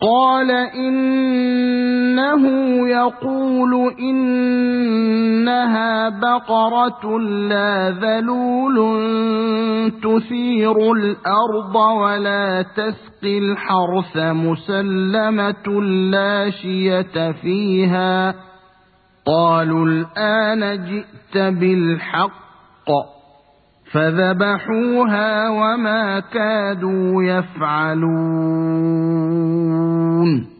قال إنه يقول إنها بقرة لا ذلول تثير الأرض ولا تسقي الحرث مسلمة لا شية فيها. قالوا الآن جئت بالحق فذبحوها وما كادوا يفعلون.